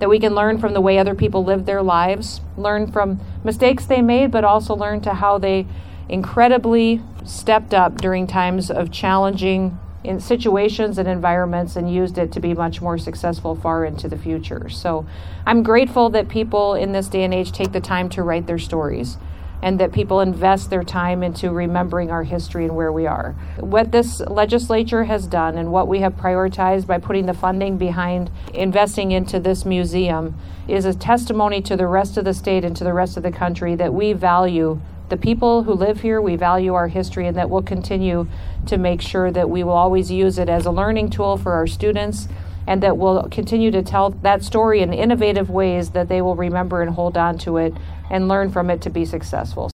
that we can learn from the way other people lived their lives, learn from mistakes they made, but also learn to how they incredibly stepped up during times of challenging in situations and environments and used it to be much more successful far into the future. So I'm grateful that people in this day and age take the time to write their stories and that people invest their time into remembering our history and where we are. What this legislature has done and what we have prioritized by putting the funding behind investing into this museum is a testimony to the rest of the state and to the rest of the country that we value the people who live here, we value our history, and that we'll continue to make sure that we will always use it as a learning tool for our students, and that we'll continue to tell that story in innovative ways that they will remember and hold on to it and learn from it to be successful.